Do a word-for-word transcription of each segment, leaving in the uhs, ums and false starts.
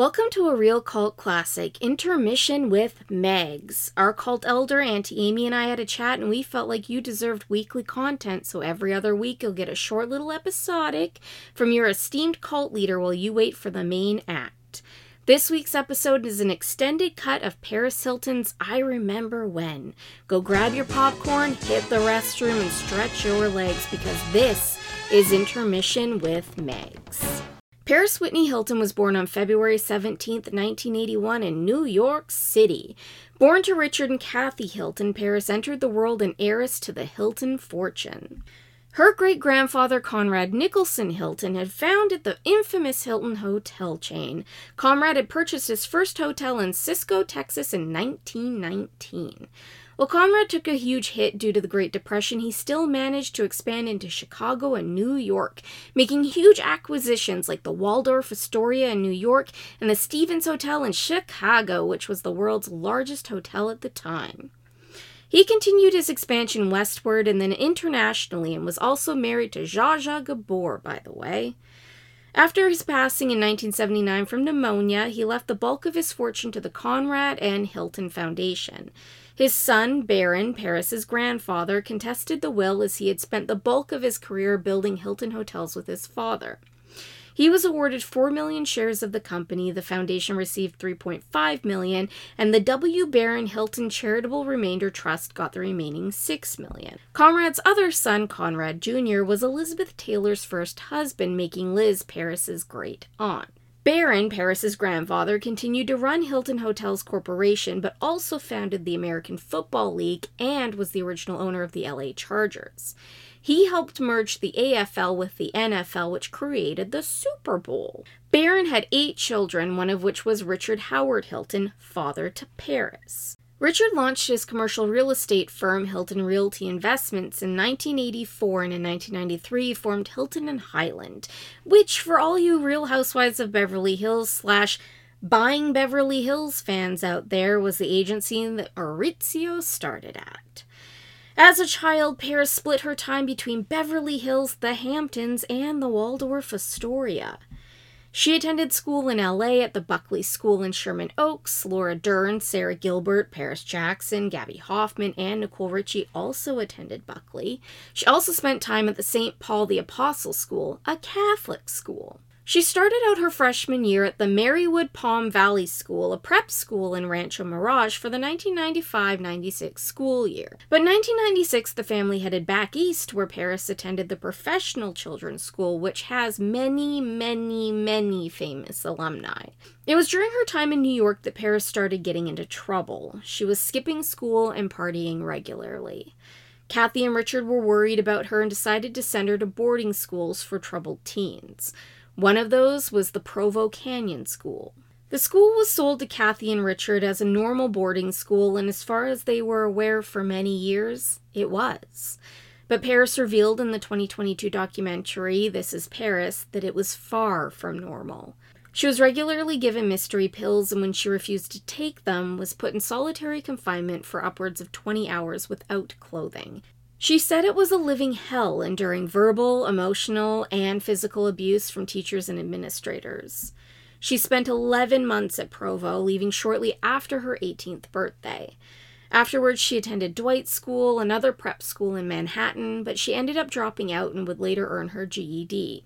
Welcome to a real cult classic, Intermission with Megs. Our cult elder, Auntie Amy, and I had a chat, and we felt like you deserved weekly content, so every other week you'll get a short little episodic from your esteemed cult leader while you wait for the main act. This week's episode is an extended cut of Paris Hilton's I Remember When. Go grab your popcorn, hit the restroom, and stretch your legs, because this is Intermission with Megs. Paris Whitney Hilton was born on February seventeenth, nineteen eighty-one in New York City. Born to Richard and Kathy Hilton, Paris entered the world an heiress to the Hilton fortune. Her great-grandfather, Conrad Nicholson Hilton, had founded the infamous Hilton hotel chain. Conrad had purchased his first hotel in Cisco, Texas in nineteen nineteen. While Conrad took a huge hit due to the Great Depression, he still managed to expand into Chicago and New York, making huge acquisitions like the Waldorf Astoria in New York and the Stevens Hotel in Chicago, which was the world's largest hotel at the time. He continued his expansion westward and then internationally, and was also married to Zsa Zsa Gabor, by the way. After his passing in nineteen seventy-nine from pneumonia, he left the bulk of his fortune to the Conrad and Hilton Foundation. His son, Baron, Paris's grandfather, contested the will as he had spent the bulk of his career building Hilton hotels with his father. He was awarded four million shares of the company, the foundation received three point five million, and the W. Baron Hilton Charitable Remainder Trust got the remaining six million. Conrad's other son, Conrad Junior, was Elizabeth Taylor's first husband, making Liz Paris's great aunt. Baron, Paris's grandfather, continued to run Hilton Hotels Corporation, but also founded the American Football League and was the original owner of the L A Chargers. He helped merge the A F L with the N F L, which created the Super Bowl. Baron had eight children, one of which was Richard Howard Hilton, father to Paris. Richard launched his commercial real estate firm, Hilton Realty Investments, in nineteen eighty-four, and in nineteen ninety-three formed Hilton and Highland, which, for all you Real Housewives of Beverly Hills slash Buying Beverly Hills fans out there, was the agency that Maurizio started at. As a child, Paris split her time between Beverly Hills, the Hamptons, and the Waldorf Astoria. She attended school in L A at the Buckley School in Sherman Oaks. Laura Dern, Sarah Gilbert, Paris Jackson, Gabby Hoffman, and Nicole Richie also attended Buckley. She also spent time at the Saint Paul the Apostle School, a Catholic school. She started out her freshman year at the Marywood Palm Valley School, a prep school in Rancho Mirage, for the nineteen ninety-five ninety-six school year. But in nineteen ninety-six, the family headed back east, where Paris attended the Professional Children's School, which has many, many, many famous alumni. It was during her time in New York that Paris started getting into trouble. She was skipping school and partying regularly. Kathy and Richard were worried about her and decided to send her to boarding schools for troubled teens. One of those was the Provo Canyon School. The school was sold to Kathy and Richard as a normal boarding school, and as far as they were aware for many years, it was. But Paris revealed in the twenty twenty-two documentary, This Is Paris, that it was far from normal. She was regularly given mystery pills, and when she refused to take them, was put in solitary confinement for upwards of twenty hours without clothing. She said it was a living hell, enduring verbal, emotional, and physical abuse from teachers and administrators. She spent eleven months at Provo, leaving shortly after her eighteenth birthday. Afterwards, she attended Dwight School, another prep school in Manhattan, but she ended up dropping out and would later earn her G E D.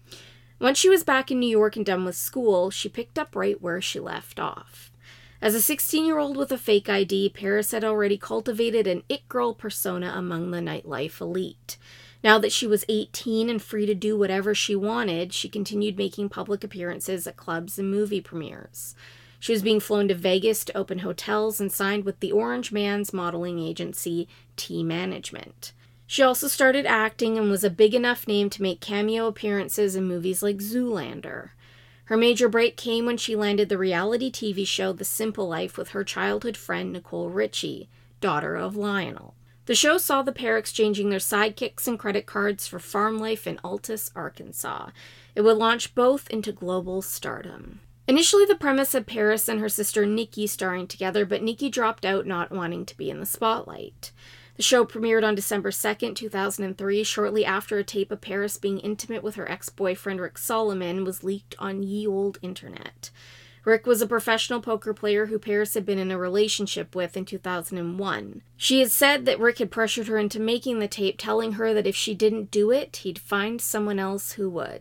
Once she was back in New York and done with school, she picked up right where she left off. As a sixteen-year-old with a fake I D, Paris had already cultivated an it-girl persona among the nightlife elite. Now that she was eighteen and free to do whatever she wanted, she continued making public appearances at clubs and movie premieres. She was being flown to Vegas to open hotels and signed with the Orange Man's modeling agency, T Management. She also started acting and was a big enough name to make cameo appearances in movies like Zoolander. Her major break came when she landed the reality T V show The Simple Life with her childhood friend Nicole Richie, daughter of Lionel. The show saw the pair exchanging their sidekicks and credit cards for farm life in Altus, Arkansas. It would launch both into global stardom. Initially, the premise had Paris and her sister Nikki starring together, but Nikki dropped out, not wanting to be in the spotlight. The show premiered on December second, two thousand three, shortly after a tape of Paris being intimate with her ex-boyfriend Rick Solomon was leaked on ye olde internet. Rick was a professional poker player who Paris had been in a relationship with in two thousand one. She had said that Rick had pressured her into making the tape, telling her that if she didn't do it, he'd find someone else who would.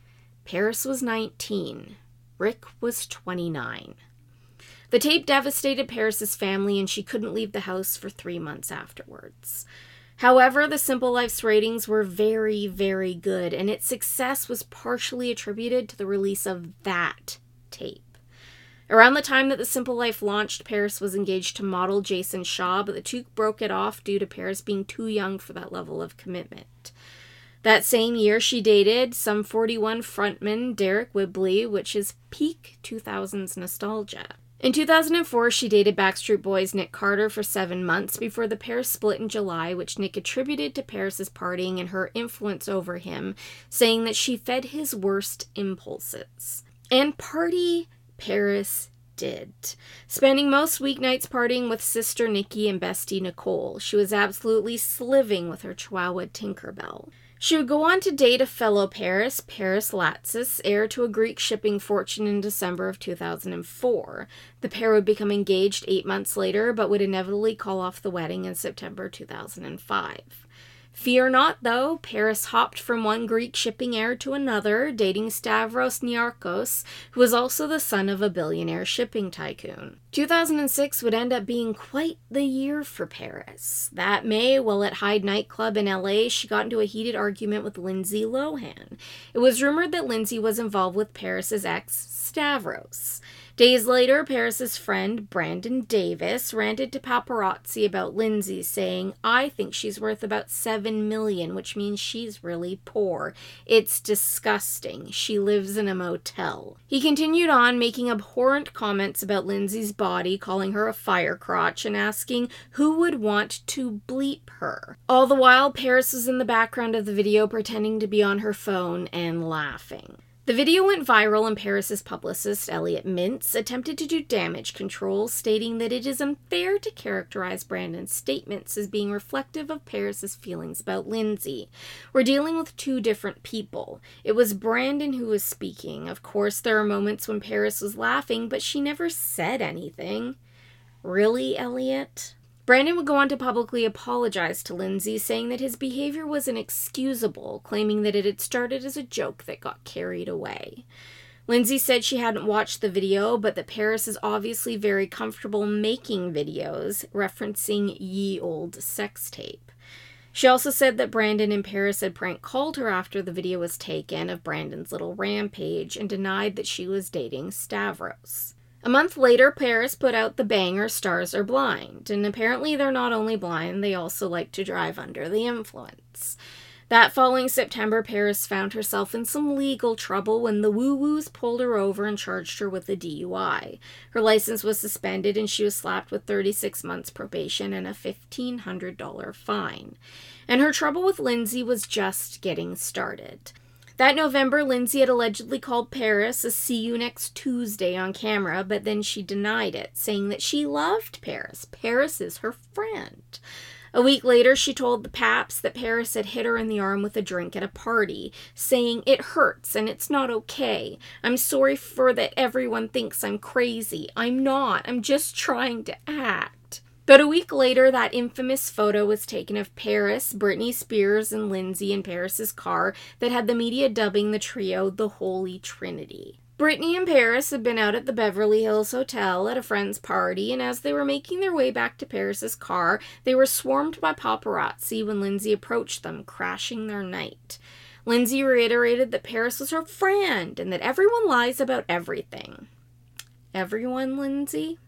Paris was nineteen. Rick was twenty-nine. The tape devastated Paris's family, and she couldn't leave the house for three months afterwards. However, The Simple Life's ratings were very, very good, and its success was partially attributed to the release of that tape. Around the time that The Simple Life launched, Paris was engaged to model Jason Shaw, but the two broke it off due to Paris being too young for that level of commitment. That same year, she dated Sum forty-one frontman Derek Whibley, which is peak two thousands nostalgia. In two thousand four, she dated Backstreet Boys' Nick Carter for seven months before the pair split in July, which Nick attributed to Paris's partying and her influence over him, saying that she fed his worst impulses. And party Paris did, spending most weeknights partying with sister Nikki and bestie Nicole. She was absolutely sliving with her chihuahua Tinkerbell. She would go on to date a fellow Paris, Paris Latsis, heir to a Greek shipping fortune in December of two thousand four. The pair would become engaged eight months later, but would inevitably call off the wedding in September two thousand five. Fear not, though, Paris hopped from one Greek shipping heir to another, dating Stavros Niarchos, who was also the son of a billionaire shipping tycoon. two thousand six would end up being quite the year for Paris. That May, while at Hyde nightclub in L A, she got into a heated argument with Lindsay Lohan. It was rumored that Lindsay was involved with Paris's ex, Stavros. Days later, Paris's friend, Brandon Davis, ranted to paparazzi about Lindsay, saying, "I think she's worth about seven million dollars, which means she's really poor. It's disgusting. She lives in a motel." He continued on, making abhorrent comments about Lindsay's body, calling her a fire crotch, and asking who would want to bleep her. All the while, Paris was in the background of the video, pretending to be on her phone and laughing. The video went viral, and Paris's publicist, Elliot Mintz, attempted to do damage control, stating that it is unfair to characterize Brandon's statements as being reflective of Paris's feelings about Lindsay. We're dealing with two different people. It was Brandon who was speaking. Of course, there are moments when Paris was laughing, but she never said anything. Really, Elliot? Brandon would go on to publicly apologize to Lindsay, saying that his behavior was inexcusable, claiming that it had started as a joke that got carried away. Lindsay said she hadn't watched the video, but that Paris is obviously very comfortable making videos, referencing ye olde sex tape. She also said that Brandon and Paris had prank called her after the video was taken of Brandon's little rampage, and denied that she was dating Stavros. A month later, Paris put out the banger Stars Are Blind, and apparently they're not only blind, they also like to drive under the influence. That following September, Paris found herself in some legal trouble when the woo-woos pulled her over and charged her with a D U I. Her license was suspended, and she was slapped with thirty-six months probation and a fifteen hundred dollars fine. And her trouble with Lindsay was just getting started. That November, Lindsay had allegedly called Paris a "see you next Tuesday" on camera, but then she denied it, saying that she loved Paris. Paris is her friend. A week later, she told the Paps that Paris had hit her in the arm with a drink at a party, saying, "It hurts and it's not okay. I'm sorry for that everyone thinks I'm crazy. I'm not. I'm just trying to act." But a week later, that infamous photo was taken of Paris, Britney Spears, and Lindsay in Paris's car that had the media dubbing the trio the Holy Trinity. Britney and Paris had been out at the Beverly Hills Hotel at a friend's party, and as they were making their way back to Paris's car, they were swarmed by paparazzi when Lindsay approached them, crashing their night. Lindsay reiterated that Paris was her friend and that everyone lies about everything. Everyone, Lindsay?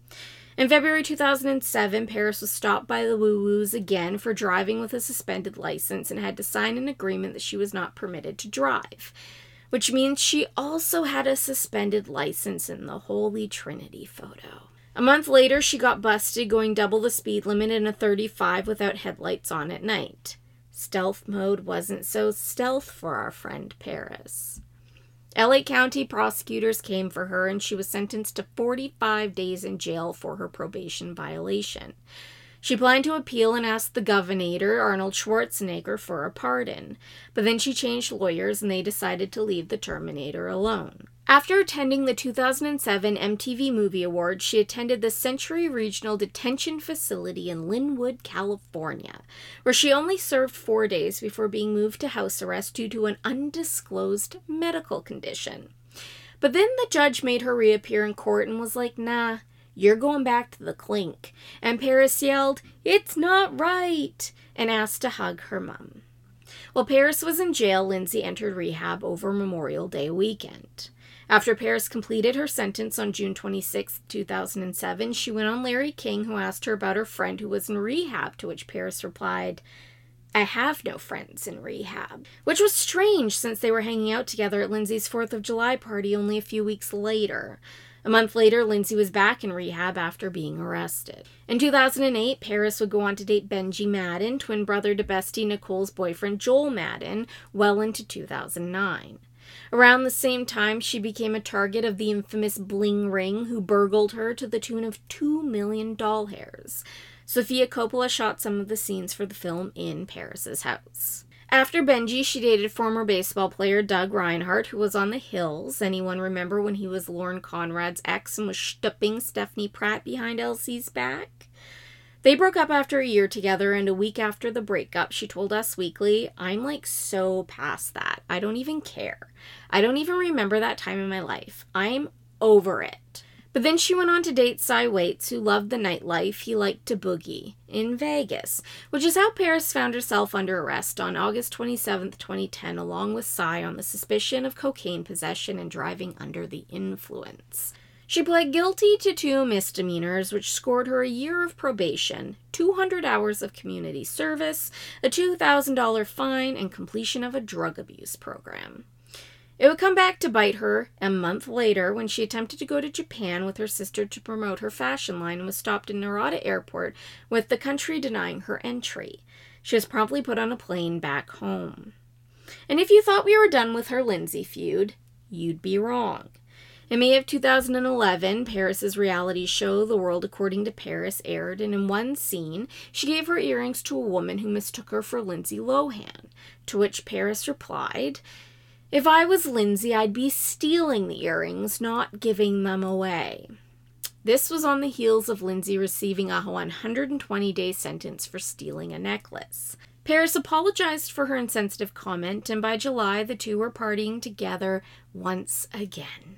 In February two thousand seven, Paris was stopped by the woo-woos again for driving with a suspended license and had to sign an agreement that she was not permitted to drive, which means she also had a suspended license in the Holy Trinity photo. A month later, she got busted going double the speed limit in a thirty-five without headlights on at night. Stealth mode wasn't so stealth for our friend Paris. L A County prosecutors came for her, and she was sentenced to forty-five days in jail for her probation violation. She planned to appeal and asked the governor, Arnold Schwarzenegger, for a pardon, but then she changed lawyers and they decided to leave the Terminator alone. After attending the two thousand seven M T V Movie Awards, she attended the Century Regional Detention Facility in Linwood, California, where she only served four days before being moved to house arrest due to an undisclosed medical condition. But then the judge made her reappear in court and was like, nah, you're going back to the clink. And Paris yelled, "It's not right," and asked to hug her mom. While Paris was in jail, Lindsay entered rehab over Memorial Day weekend. After Paris completed her sentence on June twenty-sixth, two thousand seven, she went on Larry King, who asked her about her friend who was in rehab, to which Paris replied, "I have no friends in rehab," which was strange since they were hanging out together at Lindsay's fourth of July party only a few weeks later. A month later, Lindsay was back in rehab after being arrested. In two thousand eight, Paris would go on to date Benji Madden, twin brother to bestie Nicole's boyfriend Joel Madden, well into two thousand nine. Around the same time, she became a target of the infamous Bling Ring, who burgled her to the tune of two million doll hairs. Sofia Coppola shot some of the scenes for the film in Paris's house. After Benji, she dated former baseball player Doug Reinhardt, who was on The Hills. Anyone remember when he was Lauren Conrad's ex and was stupping Stephanie Pratt behind Elsie's back? They broke up after a year together, and a week after the breakup, she told Us Weekly, "I'm like so past that. I don't even care. I don't even remember that time in my life. I'm over it." But then she went on to date Cy Waits, who loved the nightlife. He liked to boogie in Vegas, which is how Paris found herself under arrest on August twenty-seventh, twenty ten, along with Cy on the suspicion of cocaine possession and driving under the influence. She pled guilty to two misdemeanors, which scored her a year of probation, two hundred hours of community service, a two thousand dollars fine, and completion of a drug abuse program. It would come back to bite her a month later when she attempted to go to Japan with her sister to promote her fashion line and was stopped in Narita Airport, with the country denying her entry. She was promptly put on a plane back home. And if you thought we were done with her Lindsay feud, you'd be wrong. In May of two thousand eleven, Paris's reality show, The World According to Paris, aired, and in one scene, she gave her earrings to a woman who mistook her for Lindsay Lohan, to which Paris replied, "If I was Lindsay, I'd be stealing the earrings, not giving them away." This was on the heels of Lindsay receiving a one hundred twenty day sentence for stealing a necklace. Paris apologized for her insensitive comment, and by July, the two were partying together once again.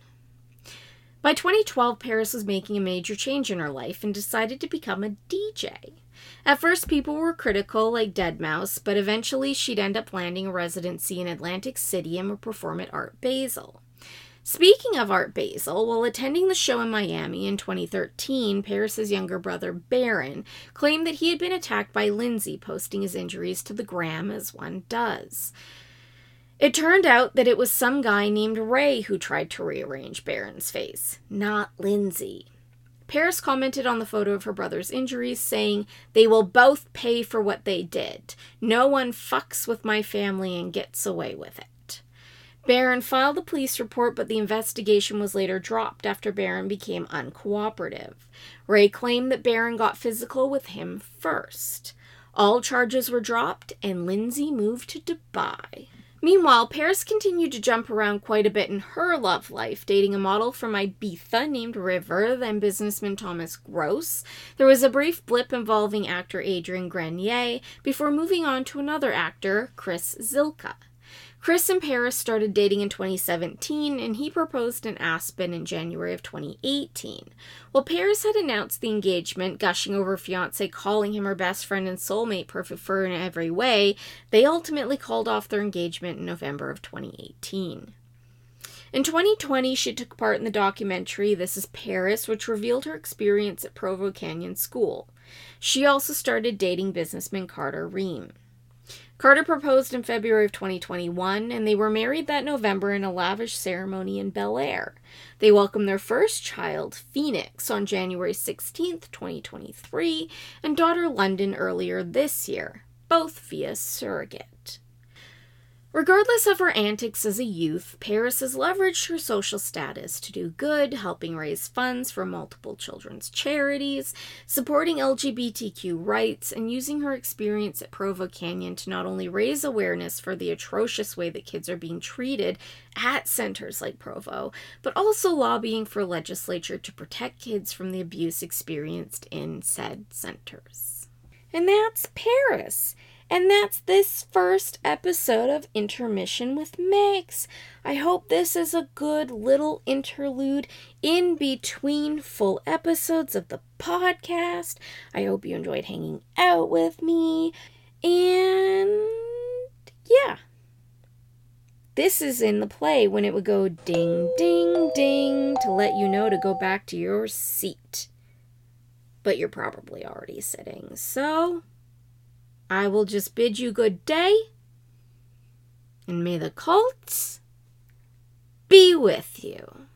By twenty twelve, Paris was making a major change in her life and decided to become a D J. At first, people were critical, like deadmau five, but eventually she'd end up landing a residency in Atlantic City and would perform at Art Basel. Speaking of Art Basel, while attending the show in Miami in twenty thirteen, Paris's younger brother, Barron, claimed that he had been attacked by Lindsay, posting his injuries to the gram as one does. It turned out that it was some guy named Ray who tried to rearrange Barron's face, not Lindsay. Paris commented on the photo of her brother's injuries, saying, "They will both pay for what they did. No one fucks with my family and gets away with it." Barron filed a police report, but the investigation was later dropped after Barron became uncooperative. Ray claimed that Barron got physical with him first. All charges were dropped, and Lindsay moved to Dubai. Meanwhile, Paris continued to jump around quite a bit in her love life, dating a model from Ibiza named River, then businessman Thomas Gross. There was a brief blip involving actor Adrian Grenier before moving on to another actor, Chris Zilka. Chris and Paris started dating in twenty seventeen, and he proposed in Aspen in January of twenty eighteen. While Paris had announced the engagement, gushing over her fiancé, calling him her best friend and soulmate, perfect for her in every way, they ultimately called off their engagement in November of twenty eighteen. In twenty twenty, she took part in the documentary This is Paris, which revealed her experience at Provo Canyon School. She also started dating businessman Carter Ream. Carter proposed in February of twenty twenty-one, and they were married that November in a lavish ceremony in Bel Air. They welcomed their first child, Phoenix, on January sixteenth, twenty twenty-three, and daughter London earlier this year, both via surrogate. Regardless of her antics as a youth, Paris has leveraged her social status to do good, helping raise funds for multiple children's charities, supporting L G B T Q rights, and using her experience at Provo Canyon to not only raise awareness for the atrocious way that kids are being treated at centers like Provo, but also lobbying for legislature to protect kids from the abuse experienced in said centers. And that's Paris. And that's this first episode of Intermission with Megs. I hope this is a good little interlude in between full episodes of the podcast. I hope you enjoyed hanging out with me. And yeah. This is in the play when it would go ding, ding, ding to let you know to go back to your seat. But you're probably already sitting, so I will just bid you good day, and may the cults be with you.